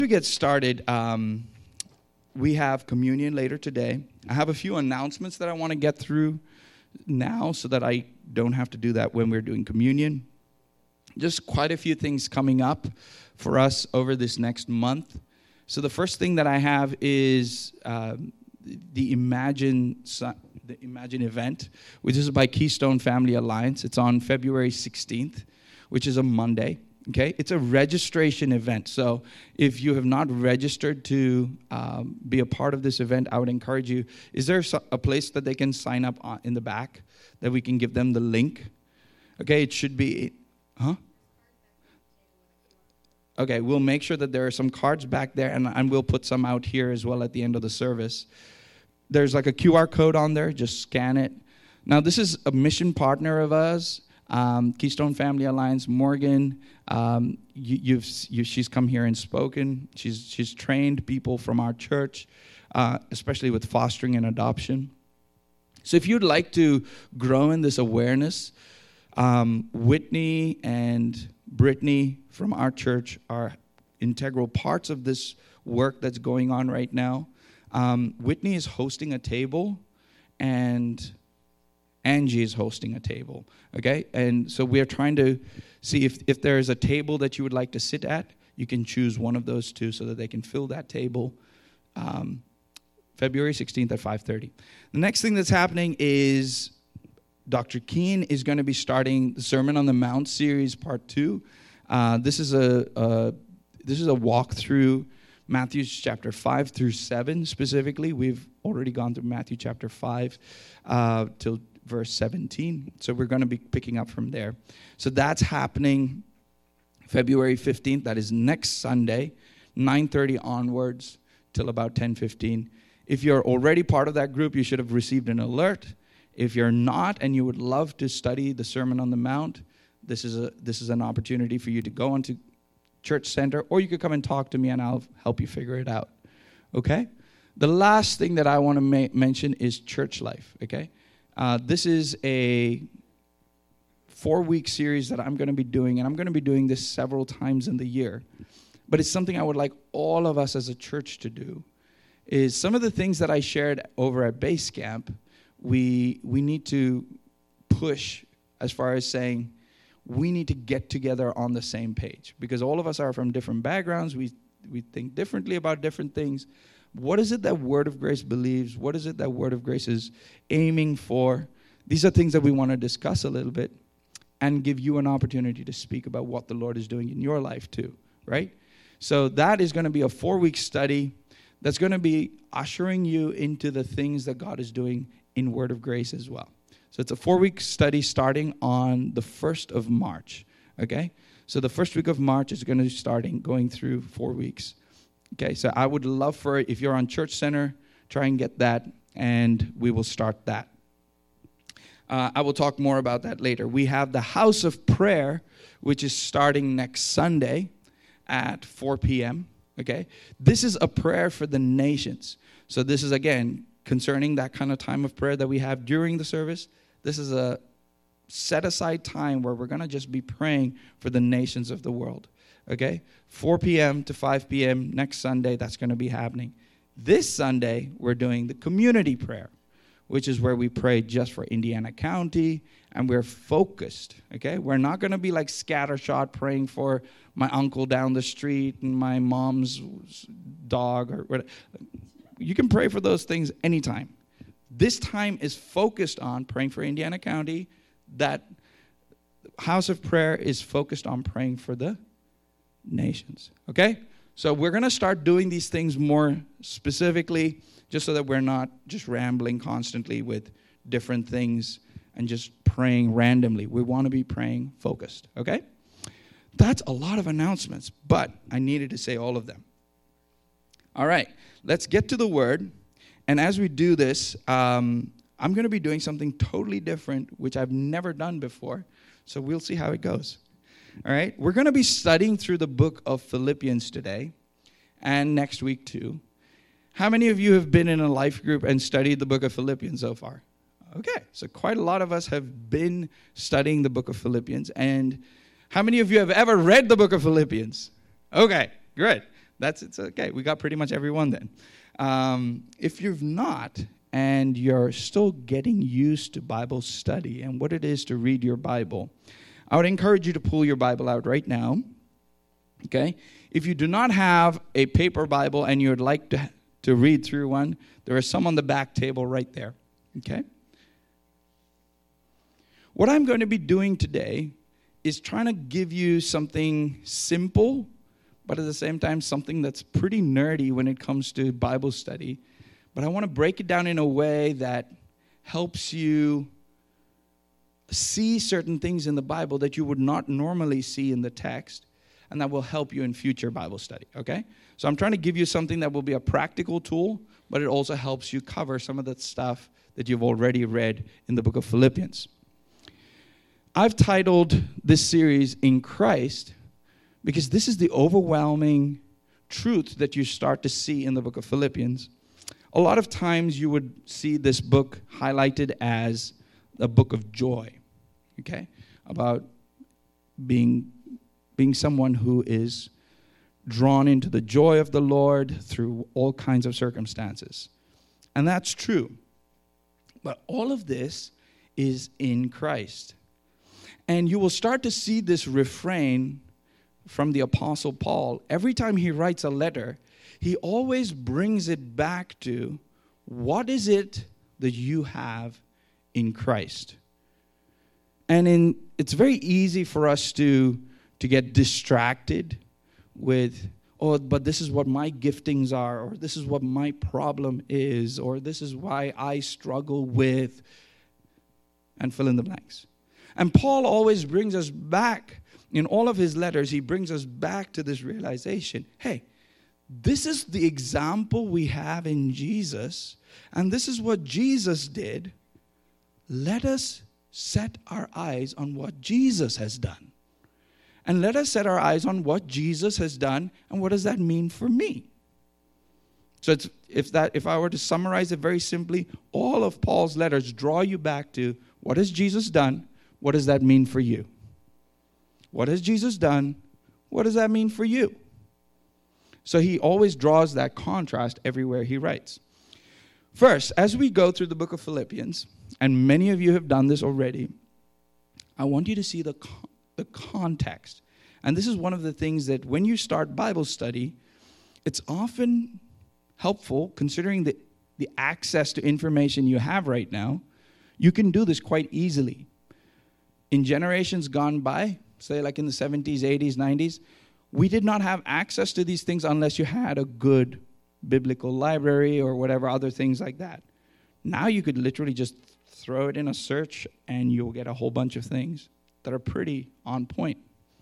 To get started, we have communion later today. I have a few announcements that I want to get through now so that I don't have to do that when we're doing communion. Just quite a few things coming up for us over this next month. So the first thing that I have is the Imagine event, which is by Keystone Family Alliance. It's on February 16th, which is a Monday. Okay, it's a registration event. So if you have not registered to be a part of this event, I would encourage you. Is there a place that they can sign up in the back that we can give them the link? Okay, it should be, Okay, we'll make sure that there are some cards back there, and we'll put some out here as well at the end of the service. There's like a QR code on there. Just scan it. Now, this is a mission partner of ours. Keystone Family Alliance, Morgan, she's come here and spoken. She's trained people from our church, especially with fostering and adoption. So if you'd like to grow in this awareness, Whitney and Brittany from our church are integral parts of this work that's going on right now. Whitney is hosting a table, and Angie is hosting a table, okay? And so we're trying to see if there is a table that you would like to sit at, you can choose one of those two so that they can fill that table February 16th at 5:30. The next thing that's happening is Dr. Keen is going to be starting the Sermon on the Mount series, part 2. This is a walk through Matthew chapter 5 through 7 specifically. We've already gone through Matthew chapter 5 till verse 17. So we're going to be picking up from there. So that's happening February 15th. That is next Sunday, 9:30 onwards till about 10:15. If you're already part of that group, you should have received an alert. If you're not and you would love to study the Sermon on the Mount, this is an opportunity for you to go onto Church Center, or you could come and talk to me and I'll help you figure it out. Okay? The last thing that I want to mention is church life. Okay? This is a 4-week series that I'm going to be doing, and I'm going to be doing this several times in the year. But it's something I would like all of us as a church to do. Is some of the things that I shared over at Base Camp, we need to push as far as saying we need to get together on the same page, because all of us are from different backgrounds. We think differently about different things. What is it that Word of Grace believes? What is it that Word of Grace is aiming for? These are things that we want to discuss a little bit and give you an opportunity to speak about what the Lord is doing in your life too, right? So that is going to be a 4-week study that's going to be ushering you into the things that God is doing in Word of Grace as well. So it's a 4-week study starting on the 1st of March, okay? So the first week of March is going to be going through 4 weeks. Okay, so I would love for, if you're on Church Center, try and get that, and we will start that. I will talk more about that later. We have the House of Prayer, which is starting next Sunday at 4 p.m., okay? This is a prayer for the nations. So this is, again, concerning that kind of time of prayer that we have during the service. This is a set-aside time where we're going to just be praying for the nations of the world. Okay, 4 p.m. to 5 p.m. next Sunday, that's going to be happening. This Sunday, we're doing the community prayer, which is where we pray just for Indiana County, and we're focused, okay? We're not going to be like scattershot praying for my uncle down the street and my mom's dog or whatever. You can pray for those things anytime. This time is focused on praying for Indiana County. That House of Prayer is focused on praying for the nations, okay? So we're going to start doing these things more specifically, just so that we're not just rambling constantly with different things and just praying randomly. We want to be praying focused, okay? That's a lot of announcements, but I needed to say all of them. All right, let's get to the Word. And as we do this, I'm going to be doing something totally different, which I've never done before. So we'll see how it goes. All right, we're going to be studying through the book of Philippians today and next week too. How many of you have been in a life group and studied the book of Philippians so far? Okay, so quite a lot of us have been studying the book of Philippians. And how many of you have ever read the book of Philippians? Okay, great. It's okay. We got pretty much everyone then. If you've not, and you're still getting used to Bible study and what it is to read your Bible, I would encourage you to pull your Bible out right now. Okay? If you do not have a paper Bible and you would like to read through one, there are some on the back table right there. Okay? What I'm going to be doing today is trying to give you something simple, but at the same time something that's pretty nerdy when it comes to Bible study. But I want to break it down in a way that helps you see certain things in the Bible that you would not normally see in the text, and that will help you in future Bible study, okay? So I'm trying to give you something that will be a practical tool, but it also helps you cover some of the stuff that you've already read in the book of Philippians. I've titled this series In Christ because this is the overwhelming truth that you start to see in the book of Philippians. A lot of times you would see this book highlighted as a book of joy, okay? About being someone who is drawn into the joy of the Lord through all kinds of circumstances. And that's true. But all of this is in Christ. And you will start to see this refrain from the Apostle Paul. Every time he writes a letter, he always brings it back to, what is it that you have in Christ? And it's very easy for us to get distracted with, but this is what my giftings are, or this is what my problem is, or this is why I struggle with, and fill in the blanks. And Paul always brings us back, in all of his letters, he brings us back to this realization, hey, this is the example we have in Jesus, and this is what Jesus did. Let us set our eyes on what Jesus has done. And let us set our eyes on what Jesus has done, and what does that mean for me? So if I were to summarize it very simply, all of Paul's letters draw you back to, what has Jesus done? What does that mean for you? What has Jesus done? What does that mean for you? So he always draws that contrast everywhere he writes. First, as we go through the book of Philippians, and many of you have done this already, I want you to see the context. And this is one of the things that when you start Bible study, it's often helpful, considering the access to information you have right now. You can do this quite easily. In generations gone by, say like in the 70s, 80s, 90s, we did not have access to these things unless you had a good biblical library or whatever other things like that. Now you could literally just throw it in a search and you'll get a whole bunch of things that are pretty on point.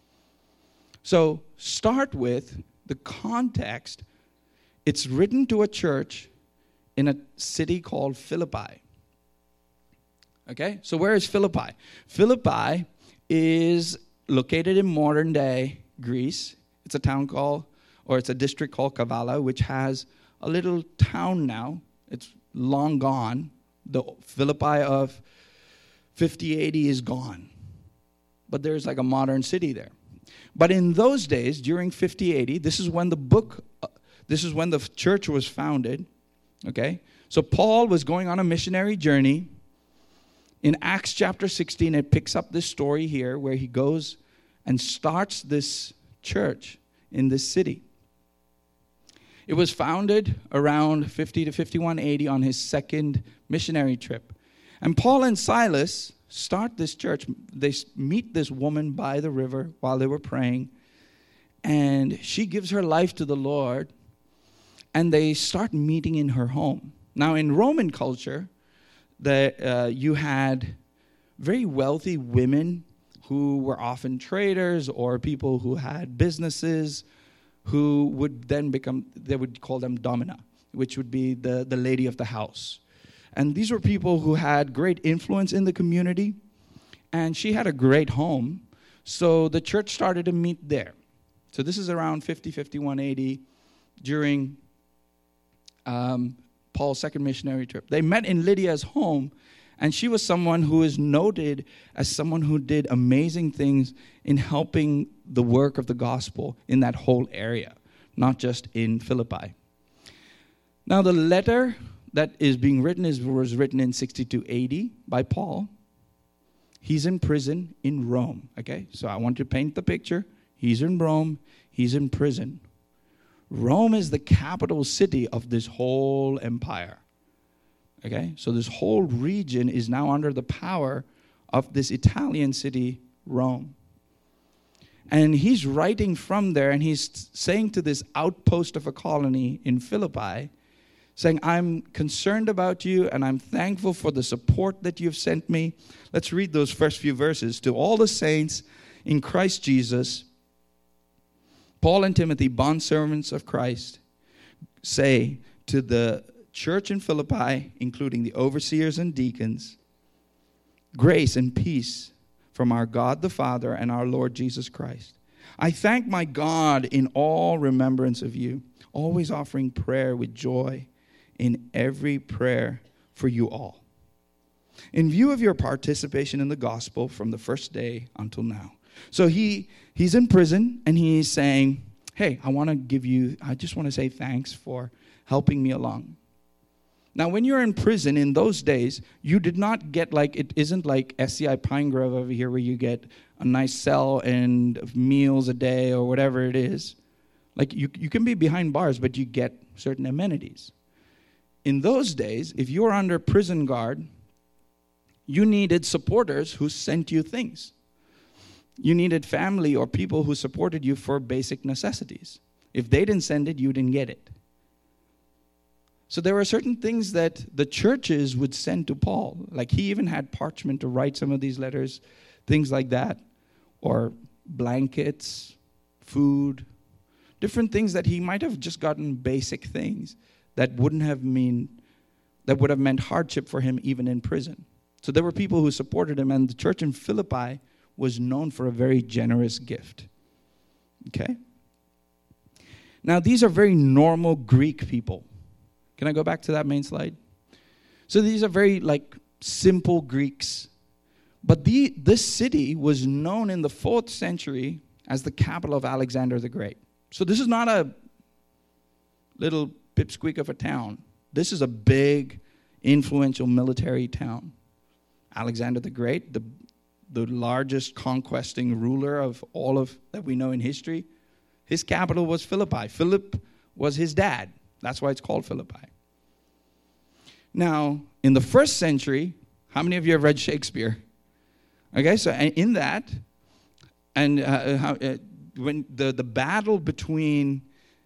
So start with the context. It's written to a church in a city called Philippi. Okay, so where is Philippi? Philippi is located in modern day Greece. It's a district called Kavala, which has a little town now. It's long gone. The Philippi of 50-80 is gone. But there's like a modern city there. But in those days, during 50-80, this is when the church was founded. Okay? So Paul was going on a missionary journey. In Acts chapter 16, it picks up this story here where he goes and starts this church in this city. It was founded around 50 to 51 AD on his second missionary trip. And Paul and Silas start this church. They meet this woman by the river while they were praying. And she gives her life to the Lord. And they start meeting in her home. Now, in Roman culture, you had very wealthy women who were often traders or people who had businesses who would then they would call them domina, which would be the lady of the house. And these were people who had great influence in the community, and she had a great home, so the church started to meet there. So this is around 50, 51 AD during Paul's second missionary trip. They met in Lydia's home, and she was someone who is noted as someone who did amazing things in helping the work of the gospel in that whole area. not just in Philippi. Now, the letter that is being written was written in 62 AD by Paul. He's in prison in Rome, okay? So I want to paint the picture. He's in Rome. He's in prison. Rome is the capital city of this whole empire, okay? So this whole region is now under the power of this Italian city, Rome. And he's writing from there, and he's saying to this outpost of a colony in Philippi, saying, I'm concerned about you, and I'm thankful for the support that you've sent me. Let's read those first few verses. To all the saints in Christ Jesus, Paul and Timothy, bondservants of Christ, say to the church in Philippi, including the overseers and deacons, grace and peace from our God the Father and our Lord Jesus Christ. I thank my God in all remembrance of you, always offering prayer with joy in every prayer for you all, in view of your participation in the gospel from the first day until now. So he's in prison, and he's saying, hey, I just want to say thanks for helping me along. Now, when you're in prison in those days, you did not get it isn't like SCI Pine Grove over here where you get a nice cell and meals a day or whatever it is. Like you can be behind bars, but you get certain amenities. In those days, if you were under prison guard, you needed supporters who sent you things. You needed family or people who supported you for basic necessities. If they didn't send it, you didn't get it. So there were certain things that the churches would send to Paul. Like he even had parchment to write some of these letters, things like that. Or blankets, food, different things that he might have just gotten basic things that would have meant hardship for him even in prison. So there were people who supported him, and the church in Philippi was known for a very generous gift. Okay? Now, these are very normal Greek people. Can I go back to that main slide? So these are very, simple Greeks. But this city was known in the 4th century as the capital of Alexander the Great. So this is not a little pipsqueak of a town. This is a big, influential military town. Alexander the Great, the largest conquesting ruler of all of that we know in history, his capital was Philippi. Philip was his dad. That's why it's called Philippi. Now, in the 1st century, how many of you have read Shakespeare? Okay, so in that, and when the battle between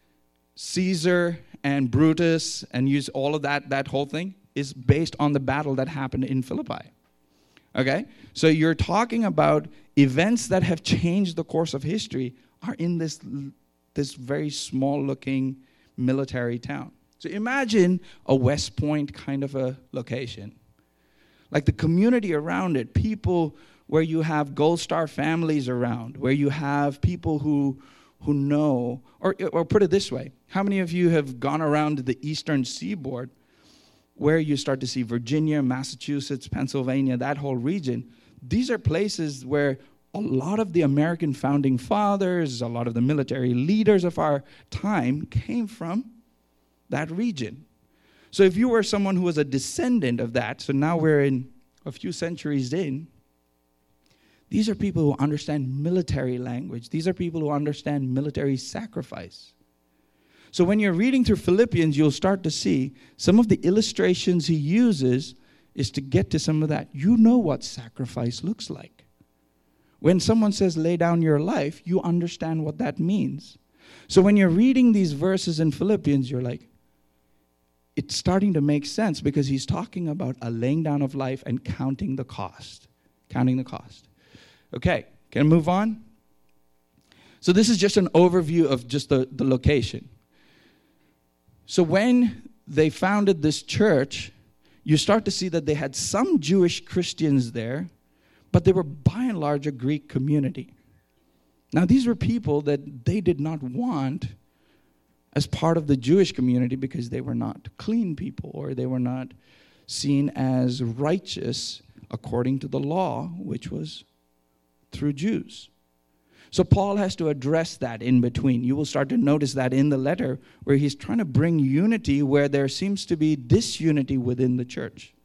Caesar and Brutus, and use all of that whole thing, is based on the battle that happened in Philippi. Okay, so you're talking about events that have changed the course of history are in this very small-looking military town. So imagine a West Point kind of a location. Like the community around it, people where you have Gold Star families around, where you have people who know, or put it this way, how many of you have gone around the eastern seaboard where you start to see Virginia, Massachusetts, Pennsylvania, that whole region? These are places where a lot of the American founding fathers, a lot of the military leaders of our time came from that region. So if you were someone who was a descendant of that, so now we're in a few centuries in, these are people who understand military language. These are people who understand military sacrifice. So when you're reading through Philippians, you'll start to see some of the illustrations he uses is to get to some of that. You know what sacrifice looks like. When someone says lay down your life, you understand what that means. So when you're reading these verses in Philippians, you're like, it's starting to make sense because he's talking about a laying down of life and counting the cost. Counting the cost. Okay, can I move on? So this is just an overview of just the location. So when they founded this church, you start to see that they had some Jewish Christians there, but they were by and large a Greek community. Now these were people that they did not want as part of the Jewish community because they were not clean people or they were not seen as righteous according to the law, which was through Jews. So Paul has to address that in between. You will start to notice that in the letter where he's trying to bring unity where there seems to be disunity within the church.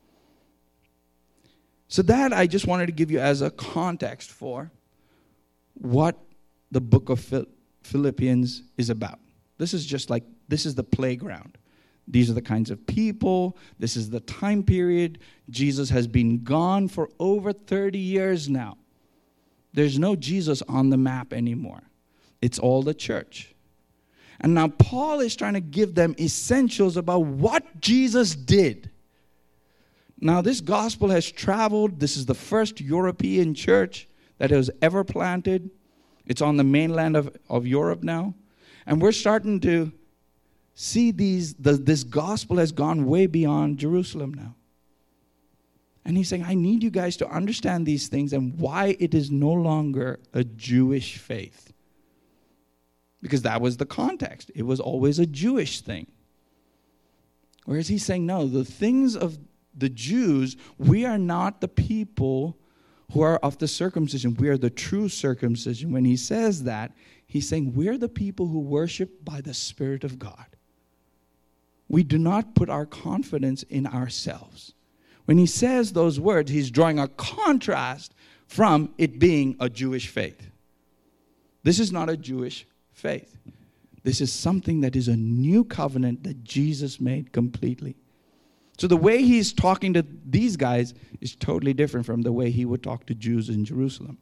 So that I just wanted to give you as a context for what the book of Philippians is about. This is the playground. These are the kinds of people. This is the time period. Jesus has been gone for over 30 years now. There's no Jesus on the map anymore. It's all the church. And now Paul is trying to give them essentials about what Jesus did. Now this gospel has traveled. This is the first European church that was ever planted. It's on the mainland of Europe now. And we're starting to see this gospel has gone way beyond Jerusalem now. And he's saying, I need you guys to understand these things and why it is no longer a Jewish faith. Because that was the context. It was always a Jewish thing. Whereas he's saying, no, the things of the Jews, we are not the people who are of the circumcision. We are the true circumcision. When he says that, he's saying we're the people who worship by the Spirit of God. We do not put our confidence in ourselves. When he says those words, he's drawing a contrast from it being a Jewish faith. This is not a Jewish faith. This is something that is a new covenant that Jesus made completely. So the way he's talking to these guys is totally different from the way he would talk to Jews in Jerusalem.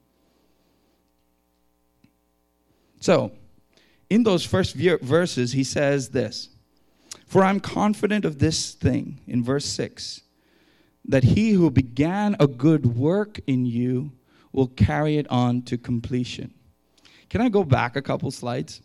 So, in those first verses, he says this, for I'm confident of this thing, in verse 6, that he who began a good work in you will carry it on to completion. Can I go back a couple slides?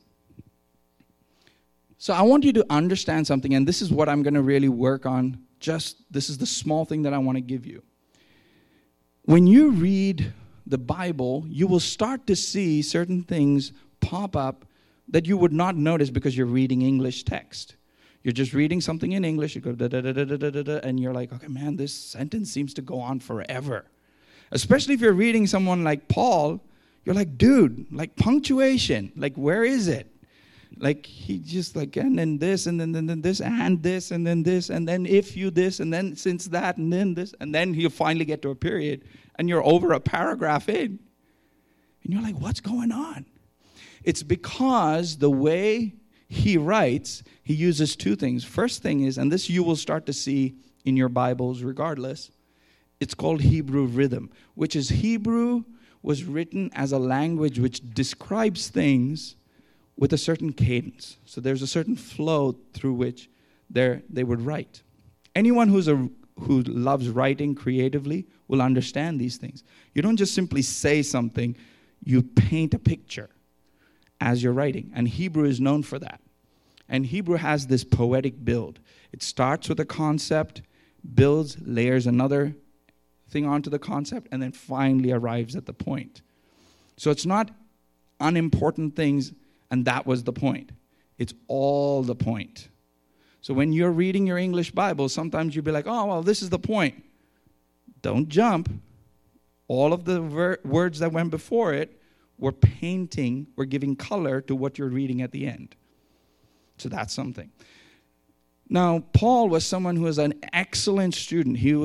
So I want you to understand something, and this is what I'm going to really work on. This is the small thing that I want to give you. When you read the Bible, you will start to see certain things pop up that you would not notice because you're reading English text. You're just reading something in English, you go da-da-da-da-da-da-da, and you're like, okay, man, this sentence seems to go on forever. Especially if you're reading someone like Paul, you're like, dude, like punctuation, like where is it? Like he just like, and then this, and then this, and this, and then this, and then if you this, and then since that, and then this, and then you finally get to a period, and you're over a paragraph in, and you're like, what's going on? It's because the way he writes, he uses two things. First thing is, and this you will start to see in your Bibles regardless, it's called Hebrew rhythm, which is Hebrew was written as a language which describes things with a certain cadence. So there's a certain flow through which they would write. Anyone who loves writing creatively will understand these things. You don't just simply say something, you paint a picture as you're writing. And Hebrew is known for that. And Hebrew has this poetic build. It starts with a concept, builds, layers another thing onto the concept, and then finally arrives at the point. So it's not unimportant things, and that was the point. It's all the point. So when you're reading your English Bible, sometimes you'll be like, oh, well, this is the point. Don't jump. All of the words that went before it were giving color to what you're reading at the end. So that's something. Now, Paul was someone who was an excellent student. He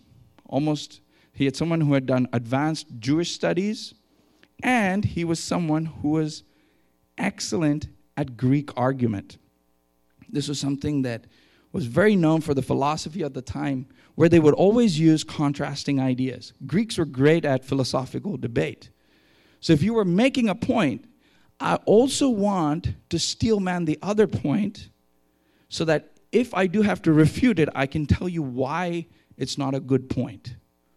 had someone who had done advanced Jewish studies, and he was someone who was excellent at Greek argument. This was something that was very known for the philosophy of the time, where they would always use contrasting ideas. Greeks were great at philosophical debate. So if you were making a point, I also want to steel man the other point so that if I do have to refute it, I can tell you why it's not a good point.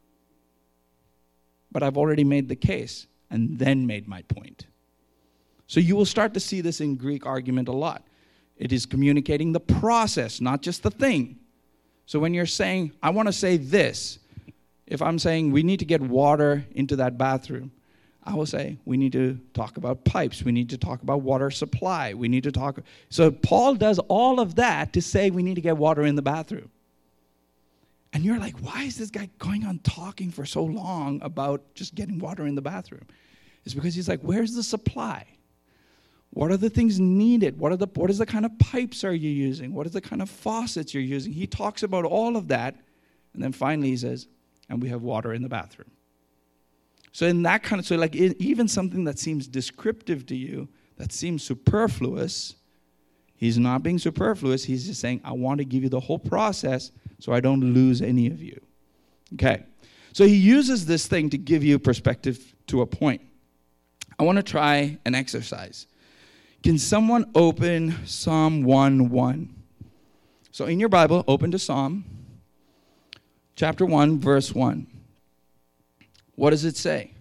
But I've already made the case and then made my point. So you will start to see this in Greek argument a lot. It is communicating the process, not just the thing. So when you're saying, I want to say this, if I'm saying we need to get water into that bathroom, I will say, we need to talk about pipes. We need to talk about water supply. We need to talk. So Paul does all of that to say we need to get water in the bathroom. And you're like, why is this guy going on talking for so long about just getting water in the bathroom? It's because he's like, where's the supply? What are the things needed? What is the kind of pipes are you using? What is the kind of faucets you're using? He talks about all of that. And then finally he says, and we have water in the bathroom. So in that kind of, so like even something that seems descriptive to you, that seems superfluous, he's not being superfluous. He's just saying, I want to give you the whole process so I don't lose any of you. Okay. So he uses this thing to give you perspective to a point. I want to try an exercise. Can someone open Psalm 1:1? So in your Bible, open to Psalm chapter 1, verse 1. What does it say?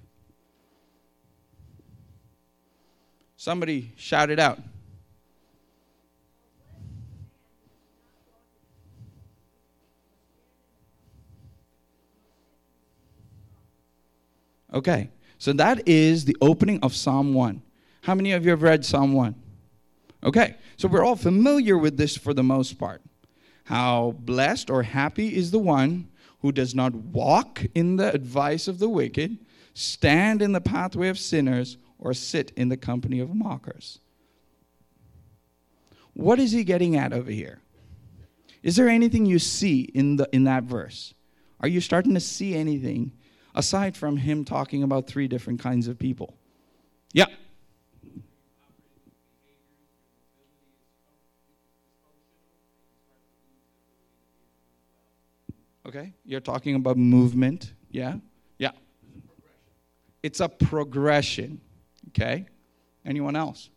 Somebody shout it out. Okay, so that is the opening of Psalm 1. How many of you have read Psalm 1? Okay, so we're all familiar with this for the most part. How blessed or happy is the one who does not walk in the advice of the wicked, stand in the pathway of sinners, or sit in the company of mockers. What is he getting at over here? Is there anything you see in that verse? Are you starting to see anything aside from him talking about three different kinds of people? Yeah. Okay, you're talking about movement. Yeah? Yeah. It's a progression. Okay? Anyone else?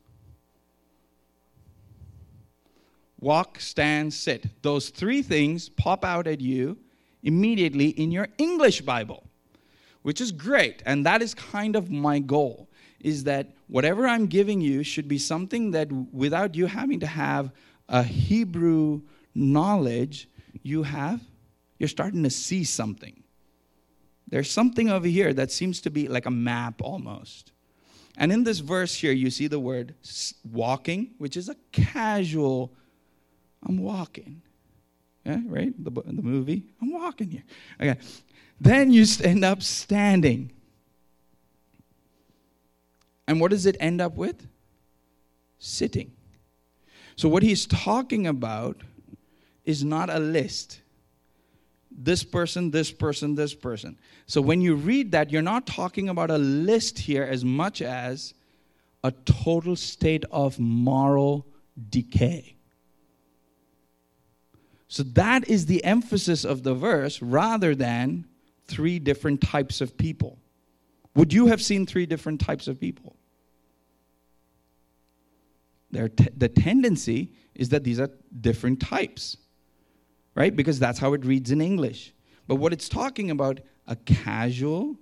Walk, stand, sit. Those three things pop out at you immediately in your English Bible, which is great. And that is kind of my goal, is that whatever I'm giving you should be something that without you having to have a Hebrew knowledge, you're starting to see something. There's something over here that seems to be like a map almost. And in this verse here, you see the word walking, which is a casual, I'm walking. Yeah, right? The movie, I'm walking here. Okay. Then you end up standing. And what does it end up with? Sitting. So what he's talking about is not a list. This person, this person, this person. So when you read that, you're not talking about a list here as much as a total state of moral decay. So that is the emphasis of the verse rather than three different types of people. Would you have seen three different types of people? The tendency is that these are different types. Right? Because that's how it reads in English. But what it's talking about, a casual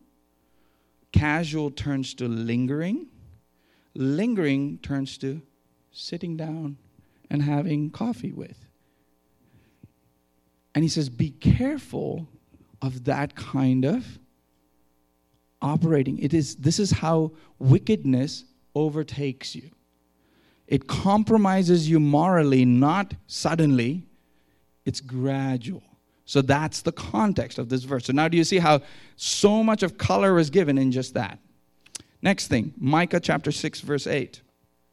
turns to lingering turns to sitting down and having coffee with. And he says, be careful of that kind of operating. This is how wickedness overtakes you. It compromises you morally, not suddenly. It's gradual. So that's the context of this verse. So now do you see how so much of color is given in just that? Next thing, Micah chapter 6, verse 8.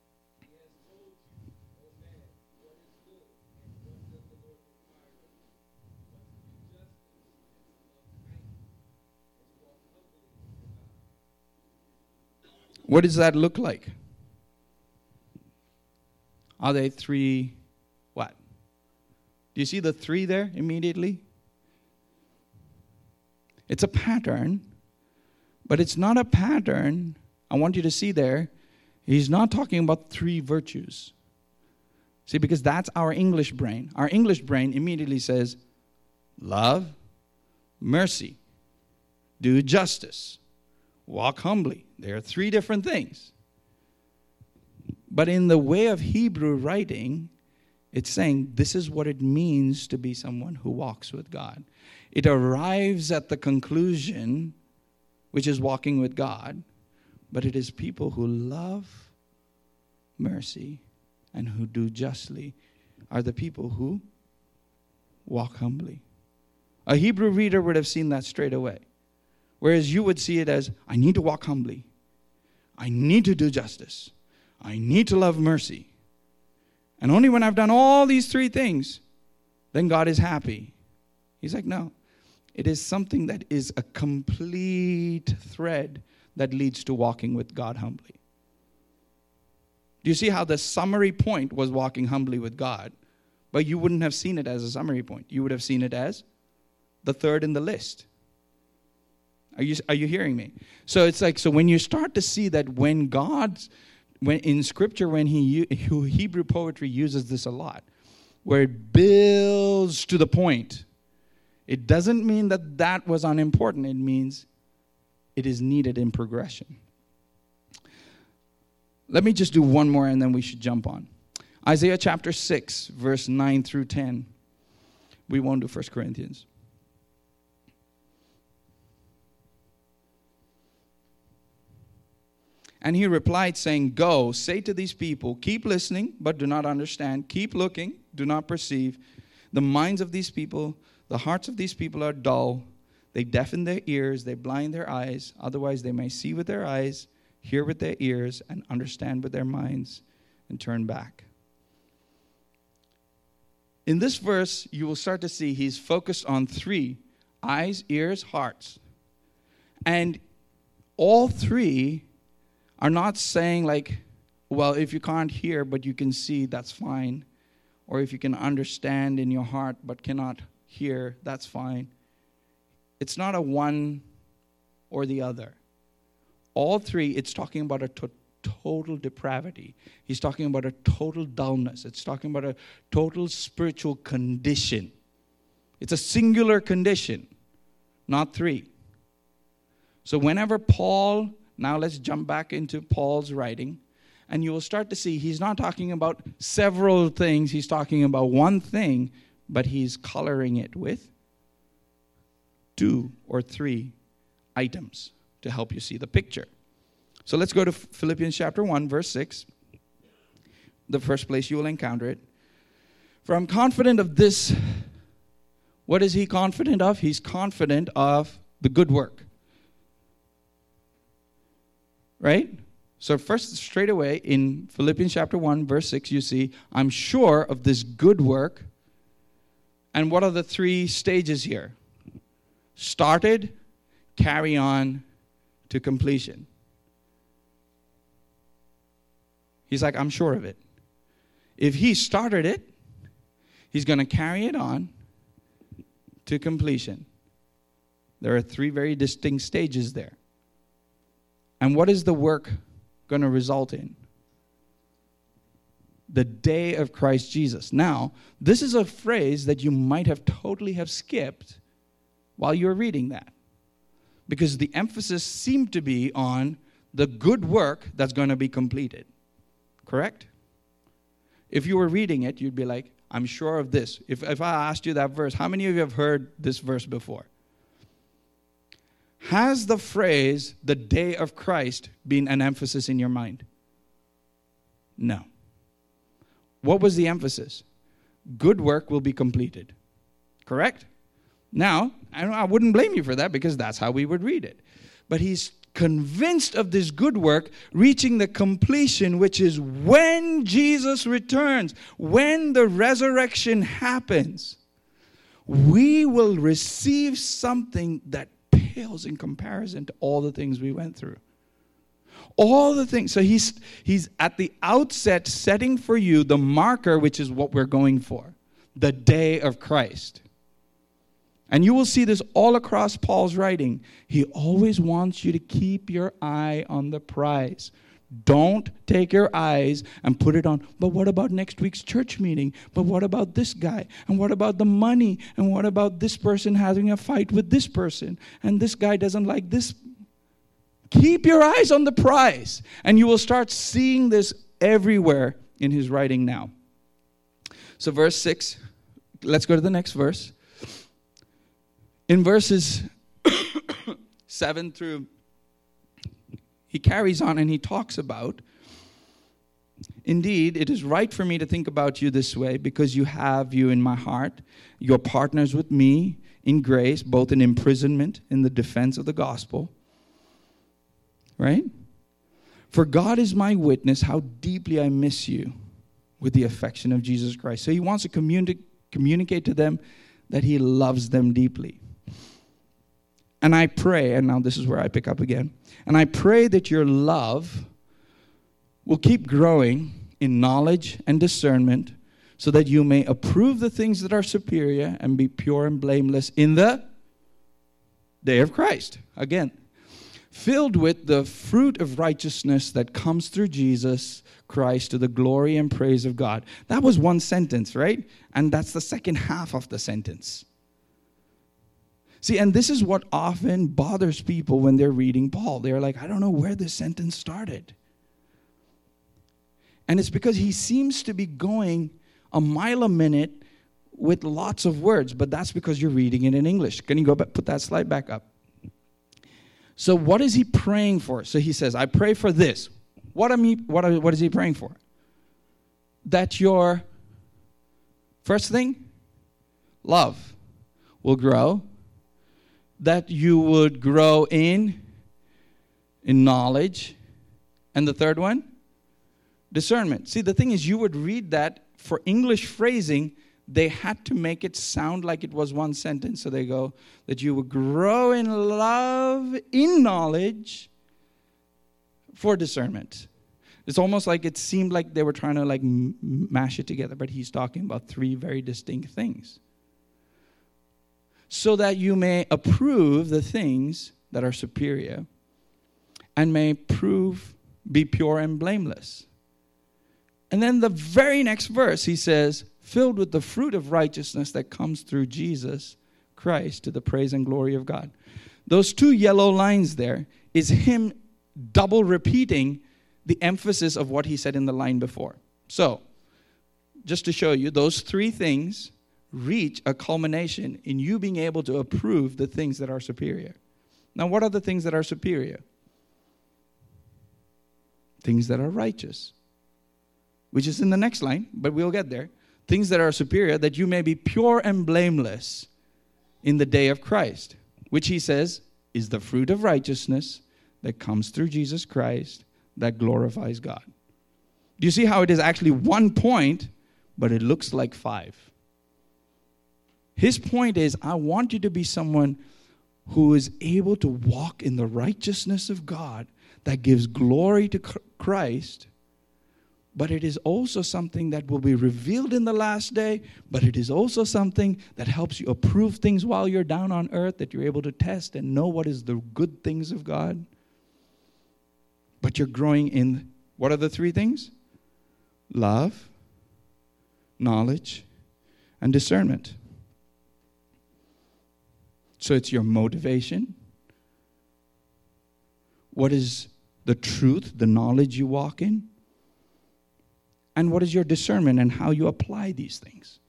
What does that look like? Are they three what? Do you see the three there immediately? It's a pattern, but it's not a pattern. I want you to see there, he's not talking about three virtues. See, because that's our English brain. Our English brain immediately says, love, mercy, do justice, walk humbly. There are three different things. But in the way of Hebrew writing, it's saying this is what it means to be someone who walks with God. It arrives at the conclusion, which is walking with God, but it is people who love mercy and who do justly are the people who walk humbly. A Hebrew reader would have seen that straight away. Whereas you would see it as, I need to walk humbly. I need to do justice. I need to love mercy. And only when I've done all these three things, then God is happy. He's like, no. It is something that is a complete thread that leads to walking with God humbly. Do you see how the summary point was walking humbly with God? But you wouldn't have seen it as a summary point. You would have seen it as the third in the list. Are you hearing me? So it's like, so when you start to see that when in Scripture, when Hebrew poetry uses this a lot, where it builds to the point, it doesn't mean that was unimportant. It means it is needed in progression. Let me just do one more and then we should jump on. Isaiah chapter 6, verse 9 through 10. We won't do 1 Corinthians. And he replied, saying, go, say to these people, keep listening, but do not understand. Keep looking, do not perceive. The minds of these people, the hearts of these people are dull. They deafen their ears, they blind their eyes. Otherwise they may see with their eyes, hear with their ears, and understand with their minds, and turn back. In this verse, you will start to see he's focused on three: eyes, ears, hearts. And all three are not saying like, well, if you can't hear but you can see, that's fine. Or if you can understand in your heart but cannot hear, that's fine. It's not a one or the other. All three, it's talking about a total depravity. He's talking about a total dullness. It's talking about a total spiritual condition. It's a singular condition, not three. So whenever Paul, now let's jump back into Paul's writing, and you will start to see he's not talking about several things. He's talking about one thing, but he's coloring it with 2 or 3 items to help you see the picture. So let's go to Philippians chapter 1, verse 6. The first place you will encounter it. For I'm confident of this. What is he confident of? He's confident of the good work. Right? So first, straight away, in Philippians chapter 1, verse 6, you see, I'm sure of this good work. And what are the 3 stages here? Started, carry on, to completion. He's like, I'm sure of it. If he started it, he's going to carry it on to completion. There are 3 very distinct stages there. And what is the work going to result in? The day of Christ Jesus. Now, this is a phrase that you might have totally have skipped while you're reading that. Because the emphasis seemed to be on the good work that's going to be completed. Correct? If you were reading it, you'd be like, I'm sure of this. If I asked you that verse, how many of you have heard this verse before? Has the phrase, the day of Christ, been an emphasis in your mind? No. What was the emphasis? Good work will be completed. Correct? Now, I wouldn't blame you for that because that's how we would read it. But he's convinced of this good work reaching the completion, which is when Jesus returns, when the resurrection happens, we will receive something that pales in comparison to all the things we went through. All the things. So he's at the outset setting for you the marker, which is what we're going for, the day of Christ. And you will see this all across Paul's writing. He always wants you to keep your eye on the prize. Don't take your eyes and put it on, but what about next week's church meeting? But what about this guy? And what about the money? And what about this person having a fight with this person? And this guy doesn't like this. Keep your eyes on the prize. And you will start seeing this everywhere in his writing now. So verse 6, let's go to the next verse. In verses 7 through, he carries on and he talks about, indeed, it is right for me to think about you this way because you have you in my heart. You're partners with me in grace, both in imprisonment and in the defense of the gospel. Right? For God is my witness how deeply I miss you with the affection of Jesus Christ. So he wants to communicate to them that he loves them deeply. And I pray, and now this is where I pick up again, and I pray that your love will keep growing in knowledge and discernment, so that you may approve the things that are superior and be pure and blameless in the day of Christ. Again, filled with the fruit of righteousness that comes through Jesus Christ to the glory and praise of God. That was one sentence, right? And that's the second half of the sentence. See, and this is what often bothers people when they're reading Paul. They're like, I don't know where this sentence started. And it's because he seems to be going a mile a minute with lots of words, but that's because you're reading it in English. Can you go back, put that slide back up? So what is he praying for? So he says, I pray for this. What is he praying for? That your, first thing, love will grow. That you would grow in knowledge. And the third one, discernment. See, the thing is, you would read that for English phrasing, they had to make it sound like it was one sentence. So they go, that you would grow in love, in knowledge, for discernment. It's almost like it seemed like they were trying to like mash it together, but he's talking about three very distinct things. So that you may approve the things that are superior and may be pure and blameless. And then the very next verse, he says, filled with the fruit of righteousness that comes through Jesus Christ to the praise and glory of God. Those two yellow lines there is him double repeating the emphasis of what he said in the line before. So, just to show you, those three things reach a culmination in you being able to approve the things that are superior. Now, what are the things that are superior? Things that are righteous, which is in the next line, but we'll get there. Things that are superior, that you may be pure and blameless in the day of Christ, which he says is the fruit of righteousness that comes through Jesus Christ that glorifies God. Do you see how it is actually one point, but it looks like five? His point is, I want you to be someone who is able to walk in the righteousness of God that gives glory to Christ, but it is also something that will be revealed in the last day, but it is also something that helps you approve things while you're down on earth, that you're able to test and know what is the good things of God. But you're growing in, what are the three things? Love, knowledge, and discernment. So it's your motivation. What is the truth, the knowledge you walk in? And what is your discernment and how you apply these things?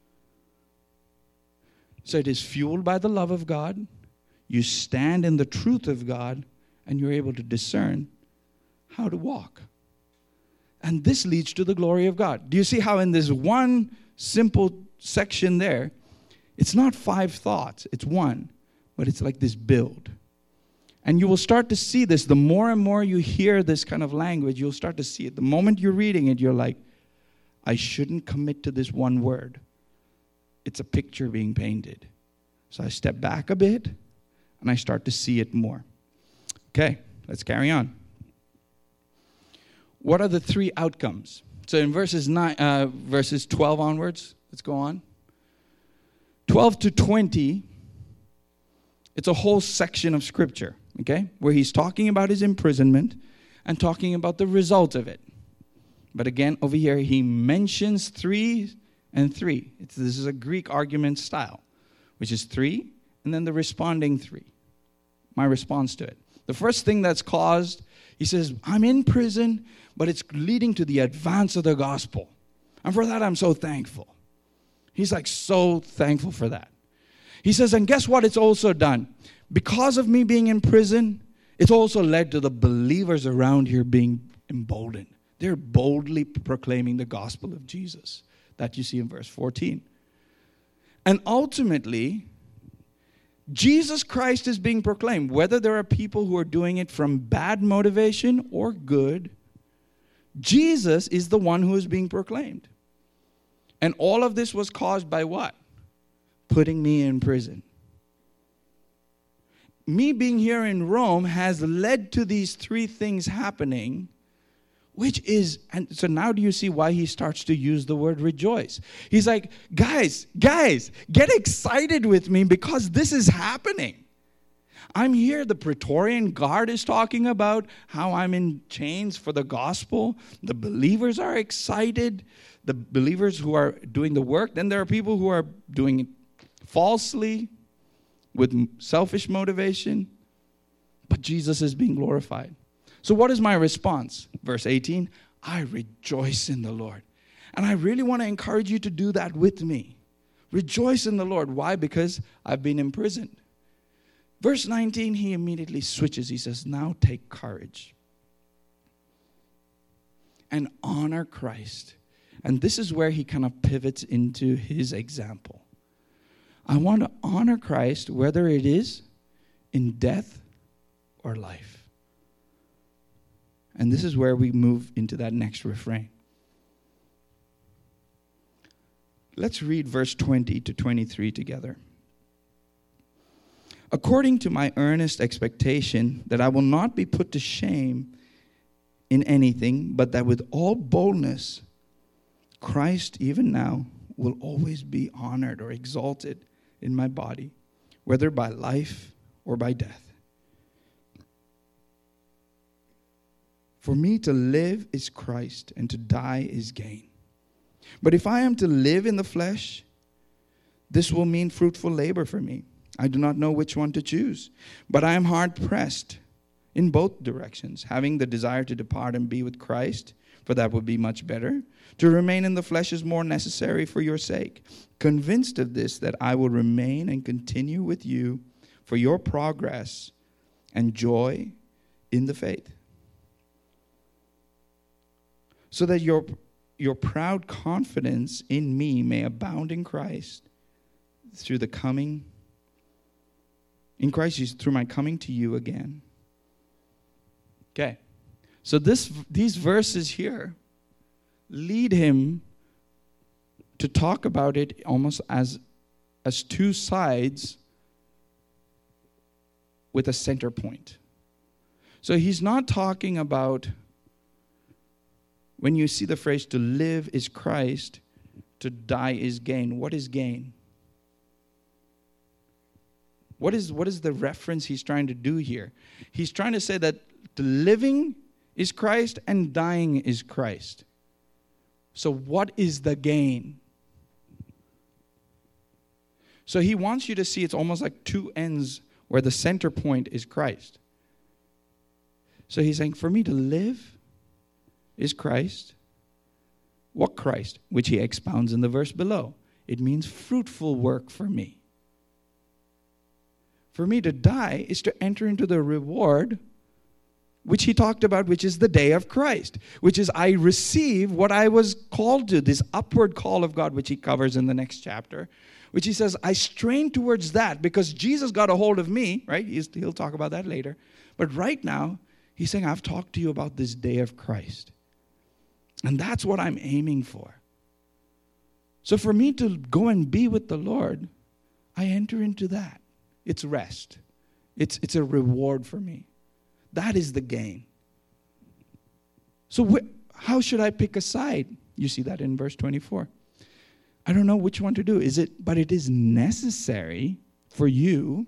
So it is fueled by the love of God. You stand in the truth of God, and you're able to discern how to walk. And this leads to the glory of God. Do you see how in this one simple section there, it's not five thoughts, it's one. But it's like this build. And you will start to see this. The more and more you hear this kind of language, you'll start to see it. The moment you're reading it, you're like, I shouldn't commit to this one word. It's a picture being painted. So I step back a bit, and I start to see it more. Okay, let's carry on. What are the three outcomes? So in verses 12 onwards, let's go on. 12 to 20, it's a whole section of scripture, okay, where he's talking about his imprisonment and talking about the result of it. But again, over here, he mentions 3 and 3. This is a Greek argument style, which is 3, and then the responding 3. My response to it. The first thing that's caused, he says, I'm in prison, but it's leading to the advance of the gospel. And for that, I'm so thankful. He's like so thankful for that. He says, and guess what it's also done? Because of me being in prison, it's also led to the believers around here being emboldened. They're boldly proclaiming the gospel of Jesus. That you see in verse 14. And ultimately, Jesus Christ is being proclaimed. Whether there are people who are doing it from bad motivation or good, Jesus is the one who is being proclaimed. And all of this was caused by what? Putting me in prison. Me being here in Rome has led to these three things happening, which is, and so now do you see why he starts to use the word rejoice? He's like, guys, get excited with me because this is happening. I'm here, the Praetorian Guard is talking about how I'm in chains for the gospel. The believers are excited, the believers who are doing the work. Then there are people who are doing it falsely, with selfish motivation, but Jesus is being glorified. So what is my response? Verse 18, I rejoice in the Lord. And I really want to encourage you to do that with me. Rejoice in the Lord. Why? Because I've been imprisoned. Verse 19, he immediately switches. He says, now take courage and honor Christ. And this is where he kind of pivots into his example. I want to honor Christ, whether it is in death or life. And this is where we move into that next refrain. Let's read verse 20 to 23 together. According to my earnest expectation that I will not be put to shame in anything, but that with all boldness, Christ even now will always be honored or exalted in my body, whether by life or by death. For me to live is Christ, and to die is gain. But if I am to live in the flesh, this will mean fruitful labor for me. I do not know which one to choose, but I am hard pressed in both directions, having the desire to depart and be with Christ, for that would be much better. To remain in the flesh is more necessary for your sake. Convinced of this, that I will remain and continue with you for your progress and joy in the faith, so that your proud confidence in me may abound in Christ through my coming to you again. Okay, so these verses here lead him to talk about it almost as two sides with a center point. So he's not talking about, when you see the phrase to live is Christ, to die is gain. What is gain? What is the reference he's trying to do here? He's trying to say that the living is Christ and dying is Christ. So what is the gain? So he wants you to see it's almost like two ends where the center point is Christ. So he's saying, for me to live is Christ. What Christ? Which he expounds in the verse below. It means fruitful work for me. For me to die is to enter into the reward, which he talked about, which is the day of Christ, which is I receive what I was called to, this upward call of God, which he covers in the next chapter, which he says, I strain towards that because Jesus got a hold of me, right? He'll talk about that later. But right now, he's saying, I've talked to you about this day of Christ. And that's what I'm aiming for. So for me to go and be with the Lord, I enter into that. It's rest. It's a reward for me. That is the gain. So how should I pick a side? You see that in verse 24. I don't know which one to do. But it is necessary for you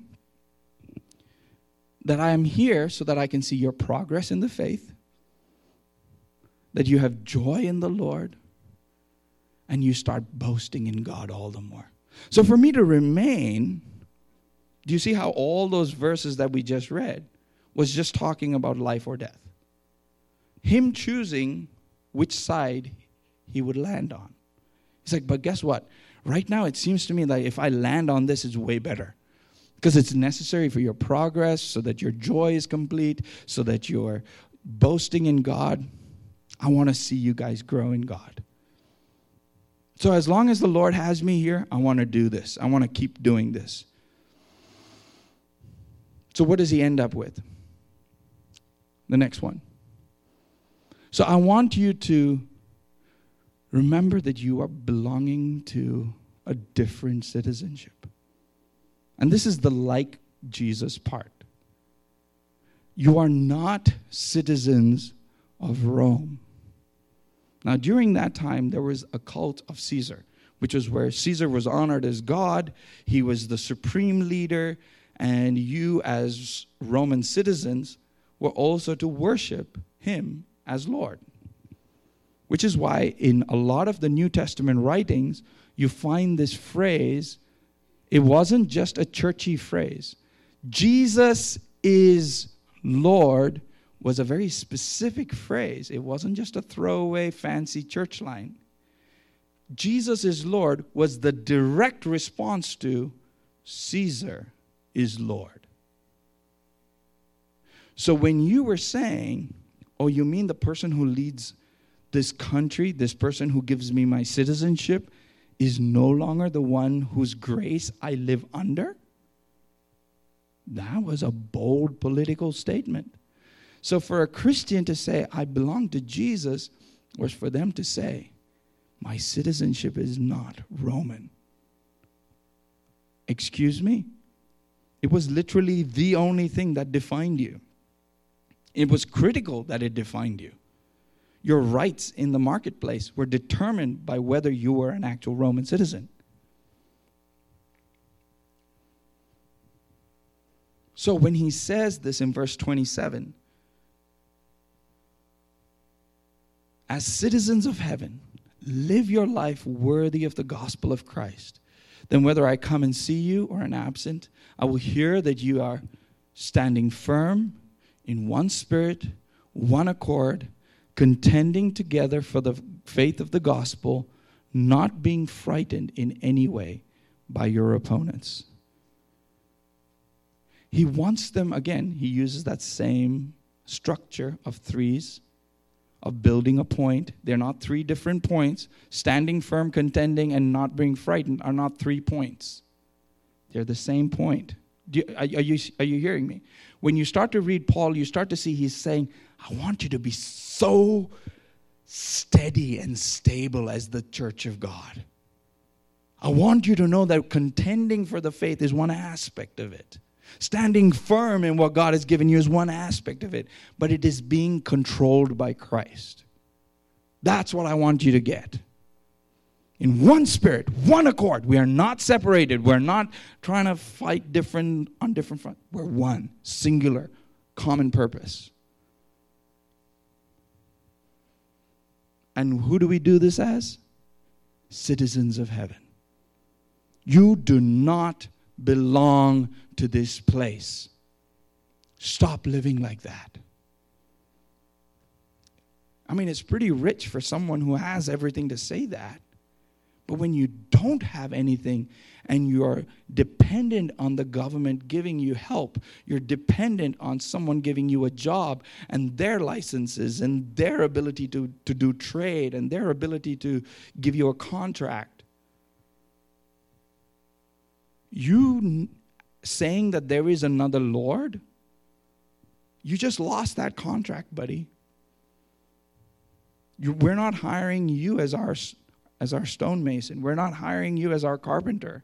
that I am here so that I can see your progress in the faith, that you have joy in the Lord, and you start boasting in God all the more. So for me to remain, do you see how all those verses that we just read was just talking about life or death? Him choosing which side he would land on. He's like, but guess what? Right now it seems to me that if I land on this, it's way better. Because it's necessary for your progress, so that your joy is complete, so that you're boasting in God. I want to see you guys grow in God. So as long as the Lord has me here, I want to do this. I want to keep doing this. So what does he end up with? The next one. So I want you to remember that you are belonging to a different citizenship. And this is the like Jesus part. You are not citizens of Rome. Now, during that time, there was a cult of Caesar, which is where Caesar was honored as God. He was the supreme leader, and you as Roman citizens were also to worship him as Lord. Which is why in a lot of the New Testament writings, you find this phrase. It wasn't just a churchy phrase. Jesus is Lord was a very specific phrase. It wasn't just a throwaway fancy church line. Jesus is Lord was the direct response to Caesar is Lord. So when you were saying, oh, you mean the person who leads this country, this person who gives me my citizenship, is no longer the one whose grace I live under? That was a bold political statement. So for a Christian to say, I belong to Jesus, was for them to say, my citizenship is not Roman. Excuse me? It was literally the only thing that defined you. It was critical that it defined you. Your rights in the marketplace were determined by whether you were an actual Roman citizen. So when he says this in verse 27, as citizens of heaven, live your life worthy of the gospel of Christ. Then whether I come and see you or am absent, I will hear that you are standing firm in one spirit, one accord, contending together for the faith of the gospel, not being frightened in any way by your opponents. He wants them, again, he uses that same structure of threes, of building a point. They're not three different points. Standing firm, contending, and not being frightened are not 3 points. They're the same point. Are you hearing me? When you start to read Paul, you start to see he's saying, I want you to be so steady and stable as the church of God. I want you to know that contending for the faith is one aspect of it. Standing firm in what God has given you is one aspect of it, but it is being controlled by Christ. That's what I want you to get. In one spirit, one accord. We are not separated. We're not trying to fight on different fronts. We're one, singular, common purpose. And who do we do this as? Citizens of heaven. You do not belong to this place. Stop living like that. I mean, it's pretty rich for someone who has everything to say that. But when you don't have anything and you're dependent on the government giving you help, you're dependent on someone giving you a job and their licenses and their ability to do trade and their ability to give you a contract. You saying that there is another Lord, you just lost that contract, buddy. We're not hiring you as our stonemason. We're not hiring you as our carpenter.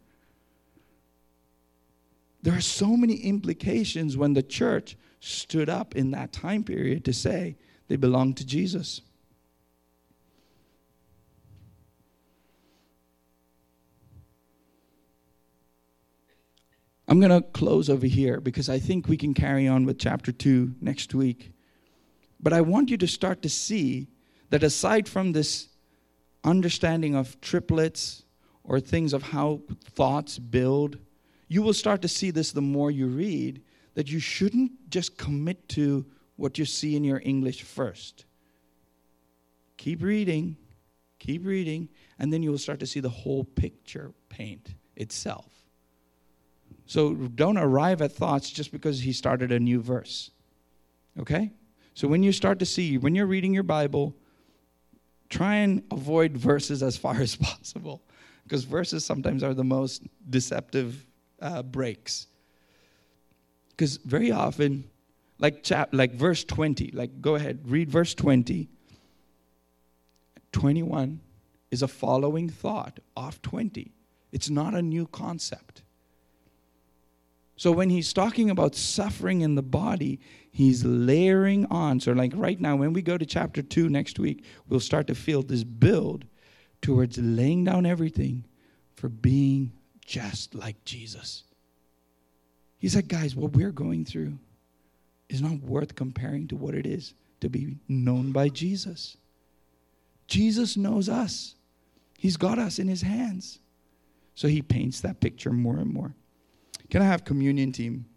There are so many implications when the church stood up in that time period to say they belong to Jesus. I'm going to close over here because I think we can carry on with chapter 2 next week. But I want you to start to see that aside from this understanding of triplets or things of how thoughts build, you will start to see this the more you read, that you shouldn't just commit to what you see in your English first. Keep reading, and then you will start to see the whole picture paint itself. So don't arrive at thoughts just because he started a new verse. Okay? So when you start to see, when you're reading your Bible, try and avoid verses as far as possible, because verses sometimes are the most deceptive breaks. Because very often, like verse 20, go ahead, read verse 20. 21 is a following thought of 20. It's not a new concept. So when he's talking about suffering in the body, he's layering on. So like right now, when we go to chapter 2 next week, we'll start to feel this build towards laying down everything for being just like Jesus. He said, guys, what we're going through is not worth comparing to what it is to be known by Jesus. Jesus knows us. He's got us in his hands. So he paints that picture more and more. Can I have communion team